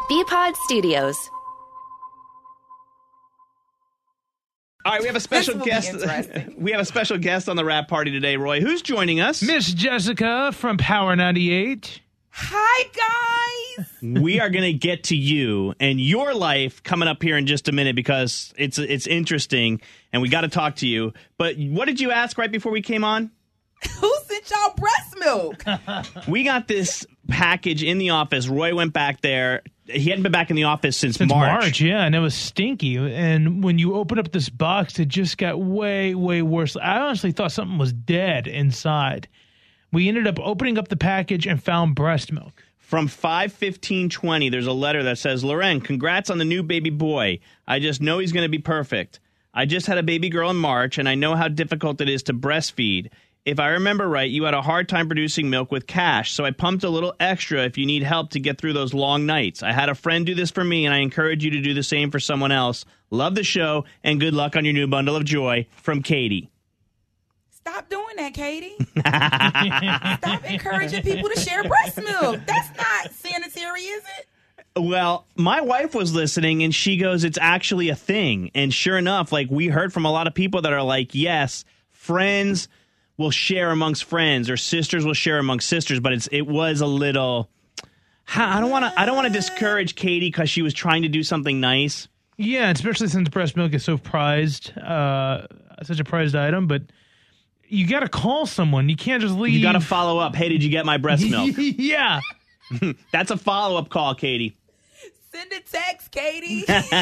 Bpod Studios. All right, we have a special guest. We have a special guest on the rap party today, Roy. Who's joining us? Miss Jessica from Power 98. Hi, guys. We are going to get to you and your life coming up here in just a minute because it's interesting and we got to talk to you. But what did you ask right before we came on? Who sent y'all breast milk? We got this package in the office. Roy went back there. He hadn't been back in the office since March. Yeah, and it was stinky. And when you open up this box, it just got way, way worse. I honestly thought something was dead inside. We ended up opening up the package and found breast milk. From 5/15/20, there's a letter that says, Loren, congrats on the new baby boy. I just know he's going to be perfect. I just had a baby girl in March, and I know how difficult it is to breastfeed. If I remember right, you had a hard time producing milk with cash, so I pumped a little extra if you need help to get through those long nights. I had a friend do this for me, and I encourage you to do the same for someone else. Love the show, and good luck on your new bundle of joy. From Katie. Stop doing that, Katie. Stop encouraging people to share breast milk. That's not sanitary, is it? Well, my wife was listening, and she goes, it's actually a thing. And sure enough, like we heard from a lot of people that are like, yes, friends will share amongst friends or sisters will share amongst sisters, but it was a little I don't want to discourage Katie because she was trying to do something nice. Yeah, especially since breast milk is so prized, such a prized item, but you got to call someone. You can't just leave. You got to follow up. Hey, did you get my breast milk? Yeah. That's a follow-up call, Katie. Send a text, Katie.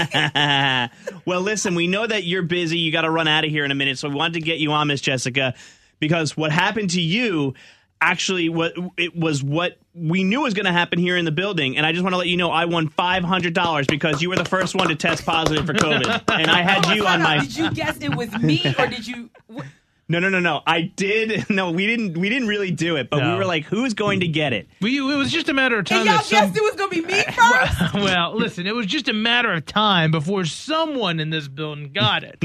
Well, listen, we know that you're busy. You got to run out of here in a minute, so we wanted to get you on, Miss Jessica, because what happened to you actually was what we knew was going to happen here in the building. And I just want to let you know I won $500 because you were the first one to test positive for COVID. And I had you on my... Did you guess it was me or did you... No. I did. No, we didn't really do it, but we were like, who's going to get it? It was just a matter of time. And y'all guessed it was going to be me first? Well, listen, it was just a matter of time before someone in this building got it.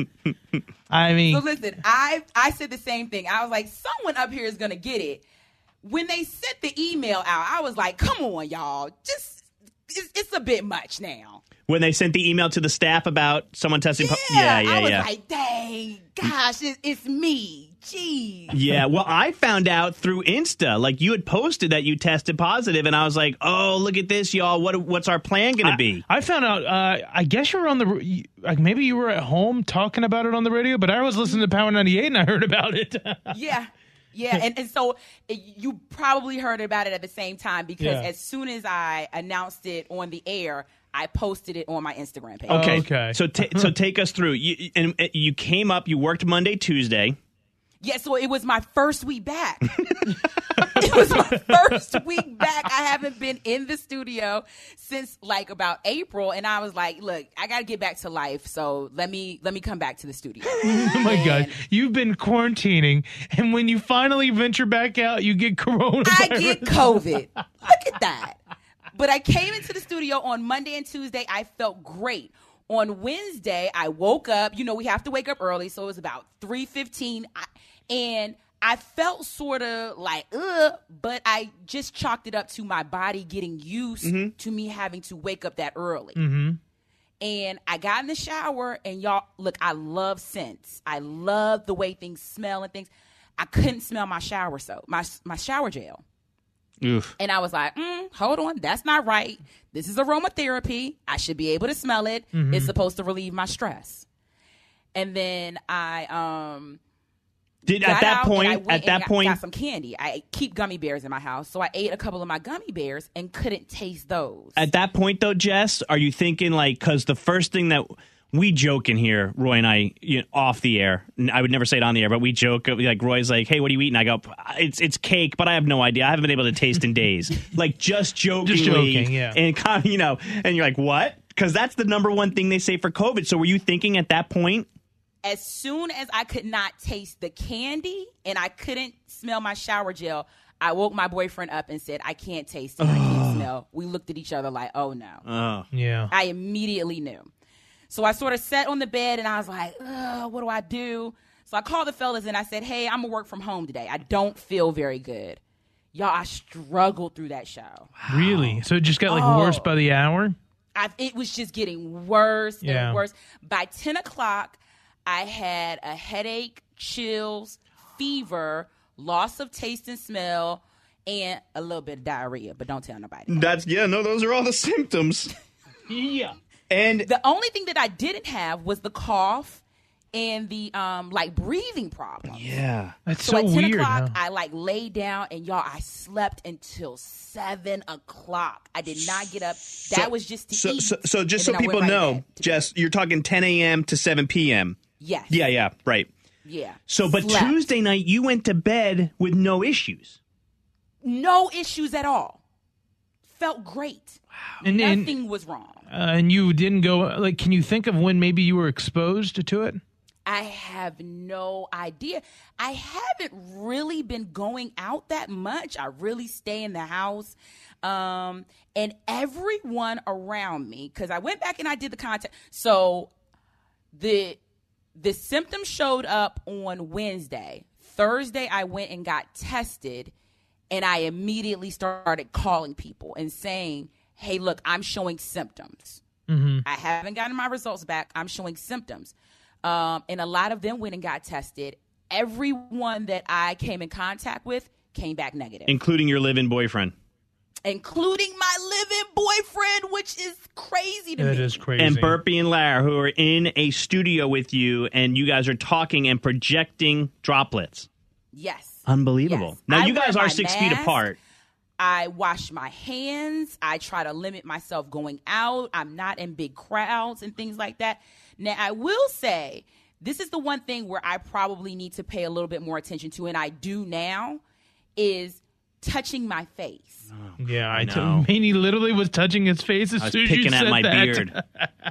I mean... So listen, I said the same thing. I was like, someone up here is going to get it. When they sent the email out, I was like, come on, y'all. It's a bit much now. When they sent the email to the staff about someone testing... I was like, dang, gosh, it's me. Jeez. Yeah, well, I found out through Insta. Like, you had posted that you tested positive, and I was like, oh, look at this, y'all. What's our plan going to be? I found out, I guess you were on the... maybe you were at home talking about it on the radio, but I was listening to Power 98, and I heard about it. Yeah, and so you probably heard about it at the same time because as soon as I announced it on the air, I posted it on my Instagram page. Okay. So take us through. You came up, you worked Monday, Tuesday. Yeah, so it was my first week back. It was my first week back. I haven't been in the studio since like about April, and I was like, look, I got to get back to life, so let me come back to the studio. Oh my God. You've been quarantining, and when you finally venture back out, you get coronavirus. I get COVID. Look at that. But I came into the studio on Monday and Tuesday. I felt great. On Wednesday, I woke up. You know, we have to wake up early, so it was about 3:15, and I felt sort of like, but I just chalked it up to my body getting used to me having to wake up that early. Mm-hmm. And I got in the shower, and y'all, look, I love scents. I love the way things smell and things. I couldn't smell my shower soap, my shower gel. Oof. And I was like, hold on, that's not right. This is aromatherapy. I should be able to smell it. Mm-hmm. It's supposed to relieve my stress. And then I at that point got some candy. I keep gummy bears in my house, so I ate a couple of my gummy bears and couldn't taste those. At that point, though, Jess, are you thinking like, because the first thing that we joke in here, Roy and I, off the air. I would never say it on the air, but we joke. Like Roy's like, "Hey, what are you eating?" I go, "It's cake," but I have no idea. I haven't been able to taste in days. Like just jokingly, just joking, yeah. And kind of, and you're like, "What?" Because that's the number one thing they say for COVID. So were you thinking at that point? As soon as I could not taste the candy and I couldn't smell my shower gel, I woke my boyfriend up and said, "I can't taste it. I can't smell." We looked at each other like, "Oh no!" Yeah. I immediately knew. So I sort of sat on the bed and I was like, what do I do? So I called the fellas and I said, hey, I'm going to work from home today. I don't feel very good. Y'all, I struggled through that show. Really? So it just got worse by the hour? it was just getting worse Yeah. and worse. By 10 o'clock, I had a headache, chills, fever, loss of taste and smell, and a little bit of diarrhea, but don't tell nobody. Those are all the symptoms. Yeah. And The only thing that I didn't have was the cough and the breathing problems. yeah. That's So so at 10 weird. o'clock, huh? I laid down, and y'all, I slept until 7 o'clock. I did not get up. That was just to eat. So just so and then I people went right know, to bed. Jess, you're talking 10 a.m. to 7 p.m. Yes. Yeah, right. Yeah. So, but Slept. Tuesday night, you went to bed with no issues. No issues at all. Felt great. And Nothing was wrong. and you didn't go. Like, can you think of when maybe you were exposed to it? I have no idea. I haven't really been going out that much. I really stay in the house. And everyone around me, because I went back and I did the contact. So the symptoms showed up on Wednesday. Thursday, I went and got tested, and I immediately started calling people and saying, hey, look, I'm showing symptoms. I haven't gotten my results back. I'm showing symptoms. And a lot of them went and got tested. Everyone that I came in contact with came back negative, Including your live-in boyfriend. including my live-in boyfriend, which is crazy to me. It is crazy. And Burpee and Lara, who are in a studio with you, and you guys are talking and projecting droplets. Yes. Unbelievable. Yes. Now, I you guys wear are my 6 feet mask. apart. I wash my hands. I try to limit myself going out. I'm not in big crowds and things like that. Now, I will say, this is the one thing where I probably need to pay a little bit more attention to, and I do now, is touching my face. yeah, I know. Manny literally was touching his face as I was soon as you picking said at my that. beard.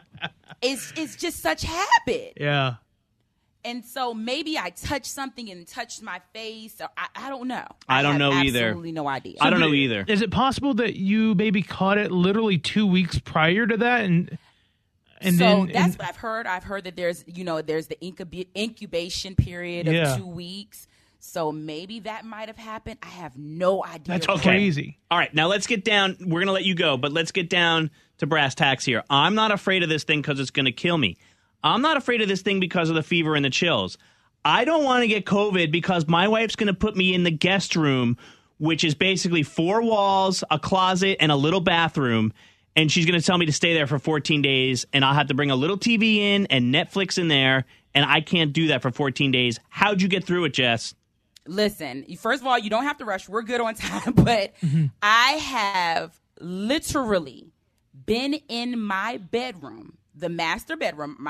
It's just such habit. Yeah. And so maybe I touched something and touched my face. Or I don't know. I don't have know either. Absolutely no idea. I don't know either. Is it possible that you maybe caught it literally 2 weeks prior to that, and So then that's what I've heard. I've heard that there's the incubation period of Yeah. 2 weeks. So maybe that might have happened. I have no idea. that's Okay. crazy. All right, now let's get down. We're going to let you go, but let's get down to brass tacks here. I'm not afraid of this thing because it's going to kill me. I'm not afraid of this thing because of the fever and the chills. I don't want to get COVID because my wife's going to put me in the guest room, which is basically 4 walls, a closet, and a little bathroom. And she's going to tell me to stay there for 14 days, and I'll have to bring a little TV in and Netflix in there, and I can't do that for 14 days. How'd you get through it, Jess? Listen, first of all, you don't have to rush. We're good on time. But I have literally been in my bedroom, the master bedroom.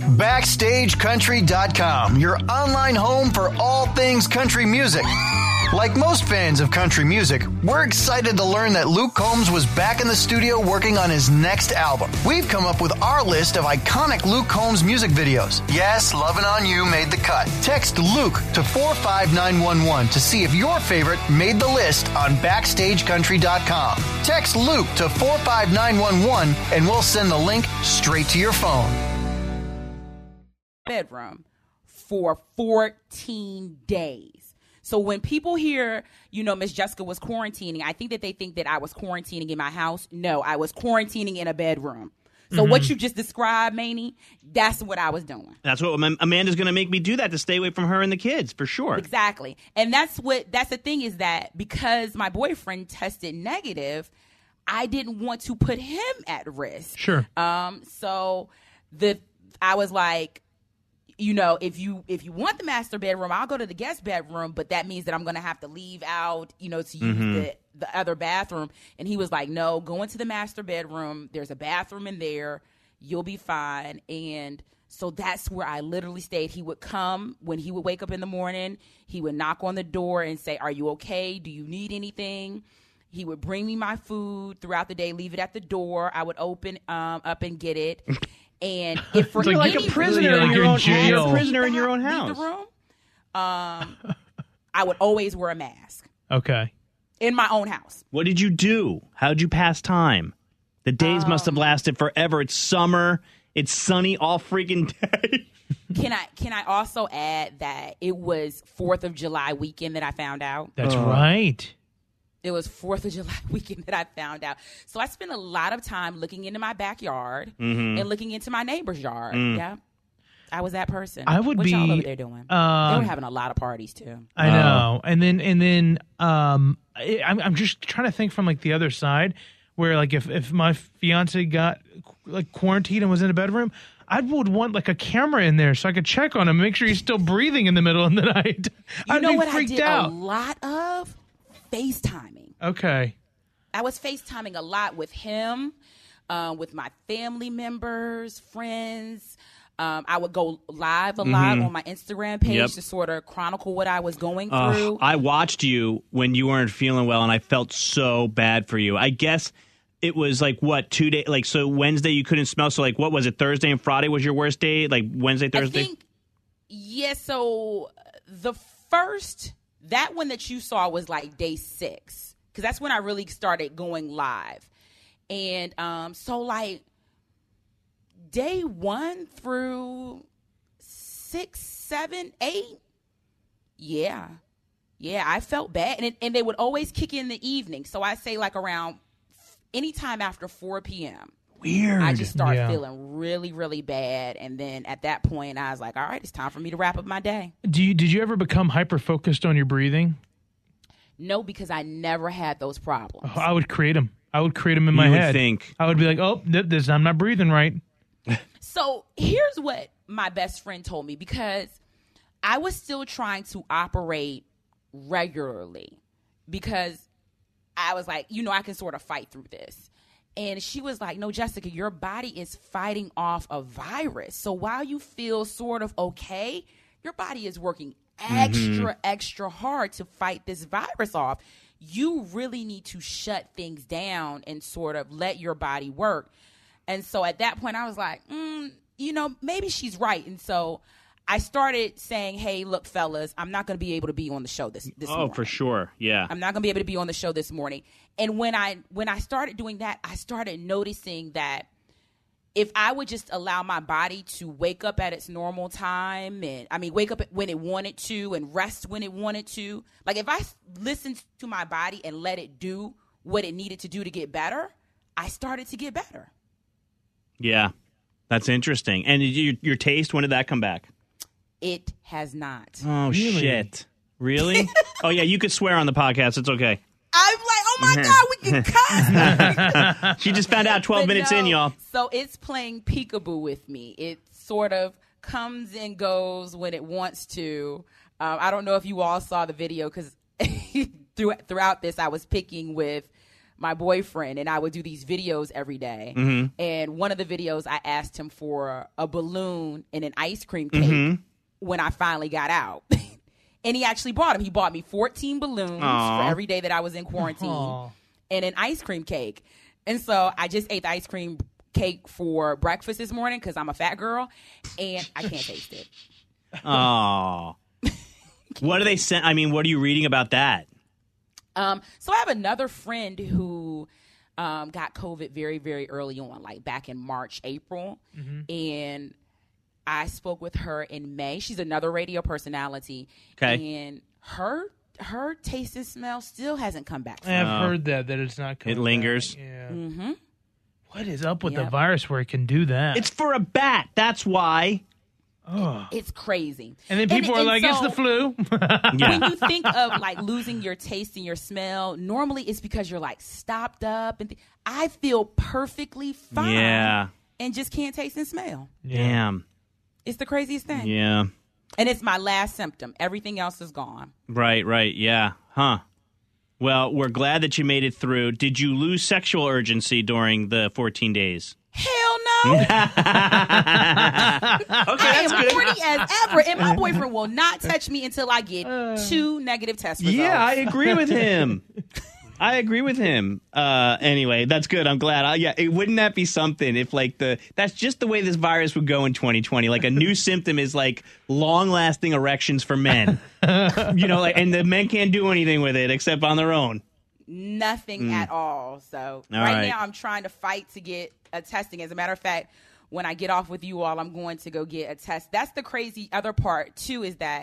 BackstageCountry.com, your online home for all things country music. Like most fans of country music, we're excited to learn that Luke Combs was back in the studio working on his next album. We've come up with our list of iconic Luke Combs music videos. Yes, Lovin' On You made the cut. Text Luke to 45911 to see if your favorite made the list on BackstageCountry.com. Text Luke to 45911 and we'll send the link straight to your phone. Bedroom for 14 days. So when people hear, Miss Jessica was quarantining, I think that they think that I was quarantining in my house. No, I was quarantining in a bedroom. So what you just described, Manny, that's what I was doing. That's what Amanda's going to make me do, that to stay away from her and the kids, for sure. Exactly. And that's the thing, is that because my boyfriend tested negative, I didn't want to put him at risk. Sure. So I was like, if you want the master bedroom, I'll go to the guest bedroom, but that means that I'm going to have to leave out, to use the other bathroom. And he was like, no, go into the master bedroom. There's a bathroom in there. You'll be fine. And so that's where I literally stayed. He would come when he would wake up in the morning. He would knock on the door and say, are you okay? Do you need anything? He would bring me my food throughout the day, leave it at the door. I would open up and get it. And if for It's like any a prisoner in your own jail. You're a prisoner in your own leave house. the room, I would always wear a mask Okay. in my own house. What did you do? How'd you pass time? The days must have lasted forever. It's summer. It's sunny all freaking day. Can I also add that it was 4th of July weekend that I found out? That's right. It was 4th of July weekend that I found out. So I spent a lot of time looking into my backyard and looking into my neighbor's yard. Yeah. I was that person. I would what be. y'all over there doing? They were having a lot of parties too. I know. And then I'm just trying to think from like the other side where like if my fiance got like quarantined and was in a bedroom, I would want like a camera in there so I could check on him, make sure he's still breathing in the middle of the night. You know what I freaked did out. a lot of? FaceTiming. Okay. I was FaceTiming a lot with him, with my family members, friends. I would go live a lot on my Instagram page to sort of chronicle what I was going through. I watched you when you weren't feeling well, and I felt so bad for you. I guess it was like, what, 2 days? Like, so Wednesday you couldn't smell. So, like, what was it? Thursday and Friday was your worst day? Like, Wednesday, Thursday? So the first, that one that you saw was like day 6. Because that's when I really started going live. And so, like, day 1 through 6, 7, 8, yeah, I felt bad. And they would always kick in the evening. So I say like around anytime after 4 p.m. Weird. I just started feeling really, really bad. And then at that point, I was like, all right, it's time for me to wrap up my day. Did you ever become hyper-focused on your breathing? No, because I never had those problems. Oh, I would create them. In my head. I would be like, oh, I'm not breathing right. So here's what my best friend told me, because I was still trying to operate regularly because I was like, I can sort of fight through this. And she was like, no, Jessica, your body is fighting off a virus. So while you feel sort of okay, your body is working extra hard to fight this virus off. You really need to shut things down and sort of let your body work. And so at that point, I was like, maybe she's right. And so I started saying, hey, look, fellas, I'm not going to be able to be on the show this morning. Oh, for sure. Yeah. I'm not going to be able to be on the show this morning. And when I started doing that, I started noticing that if I would just allow my body to wake up at its normal time, wake up when it wanted to and rest when it wanted to, like if I listened to my body and let it do what it needed to do to get better, I started to get better. Yeah, that's interesting. And your taste, when did that come back? It has not. Oh, really? Shit. Really? Oh, yeah, you could swear on the podcast. It's okay. I'm like, oh, my God, we can cuss. She just found out 12 minutes in, y'all. So it's playing peekaboo with me. It sort of comes and goes when it wants to. I don't know if you all saw the video because throughout this, I was picking with my boyfriend, and I would do these videos every day. And one of the videos, I asked him for a balloon and an ice cream cake when I finally got out. And he actually bought them. He bought me 14 balloons for every day that I was in quarantine and an ice cream cake. And so I just ate the ice cream cake for breakfast this morning because I'm a fat girl, and I can't taste it. Oh. What do they send? I mean, what are you reading about that? So I have another friend who got COVID very, very early on, like back in March, April. And I spoke with her in May. She's another radio personality. Okay. And her taste and smell still hasn't come back. I've heard that it's not coming back. It lingers. Yeah. What is up with the virus where it can do that? It's for a bat. That's why. Oh. It's crazy. And then people are like, so, it's the flu. When you think of like losing your taste and your smell, normally it's because you're like stopped up. And I feel perfectly fine and just can't taste and smell. Damn. It's the craziest thing. Yeah. And it's my last symptom. Everything else is gone. Right. Yeah. Huh. Well, we're glad that you made it through. Did you lose sexual urgency during the 14 days? Hell no. Okay, that's good. Horny as ever, and my boyfriend will not touch me until I get 2 negative test results. Yeah, I agree with him. Anyway, that's good. I'm glad. Wouldn't that be something if that's just the way this virus would go in 2020. Like a new symptom is like long-lasting erections for men. And the men can't do anything with it except on their own. Nothing at all. So right now I'm trying to fight to get a testing. As a matter of fact, when I get off with you all, I'm going to go get a test. That's the crazy other part too, is that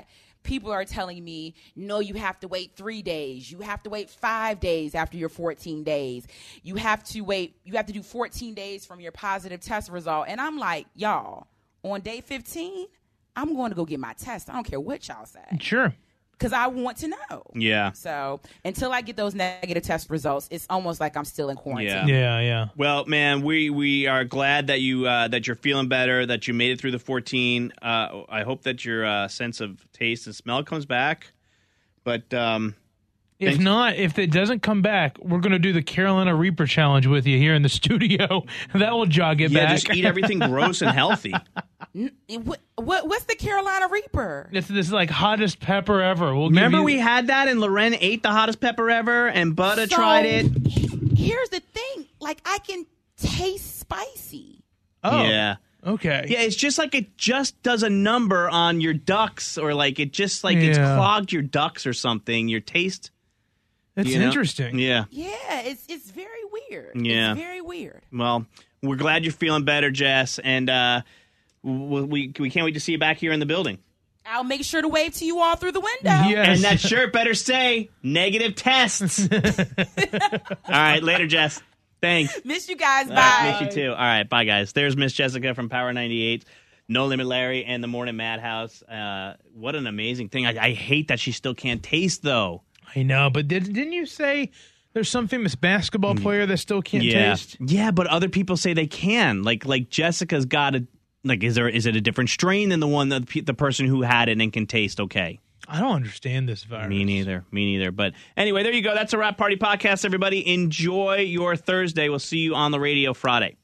people are telling me, no, you have to wait 3 days. You have to wait 5 days after your 14 days. You have to do 14 days from your positive test result. And I'm like, y'all, on day 15, I'm going to go get my test. I don't care what y'all say. Sure. Because I want to know. Yeah. So until I get those negative test results, it's almost like I'm still in quarantine. Yeah. Well, man, we are glad that you're feeling better, that you made it through the 14. I hope that your sense of taste and smell comes back. But if not, if it doesn't come back, we're going to do the Carolina Reaper challenge with you here in the studio. That will jog it back. Just eat everything gross and healthy. What's the Carolina Reaper? It's this like hottest pepper ever. Remember we had that and Loren ate the hottest pepper ever and Butta tried it? Here's the thing. Like, I can taste spicy. Oh. Yeah. Okay. Yeah, it's just like it just does a number on your ducts, or like it just like it's clogged your ducts or something. Your taste. That's interesting. Yeah. Yeah, it's very weird. Yeah. It's very weird. Well, we're glad you're feeling better, Jess, and we can't wait to see you back here in the building. I'll make sure to wave to you all through the window. Yes. And that shirt better say negative tests. All right, later, Jess. Thanks. Miss you guys. Bye. Miss you too. All right, bye, guys. There's Miss Jessica from Power 98, No Limit Larry, and the Morning Madhouse. What an amazing thing. I hate that she still can't taste, though. I know, but didn't you say there's some famous basketball player that still can't taste? Yeah, but other people say they can. Like Jessica's got a. Like, is it a different strain than the one that the person who had it and can taste okay? I don't understand this virus. Me neither. But anyway, there you go. That's a Wrap Party Podcast, everybody. Enjoy your Thursday. We'll see you on the radio Friday.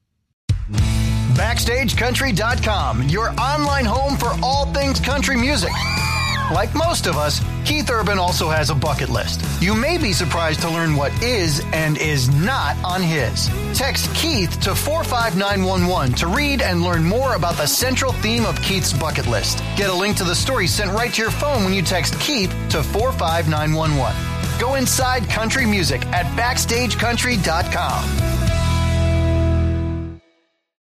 BackstageCountry.com, your online home for all things country music. Like most of us, Keith Urban also has a bucket list. You may be surprised to learn what is and is not on his. Text Keith to 45911 to read and learn more about the central theme of Keith's bucket list. Get a link to the story sent right to your phone when you text Keith to 45911. Go inside country music at BackstageCountry.com.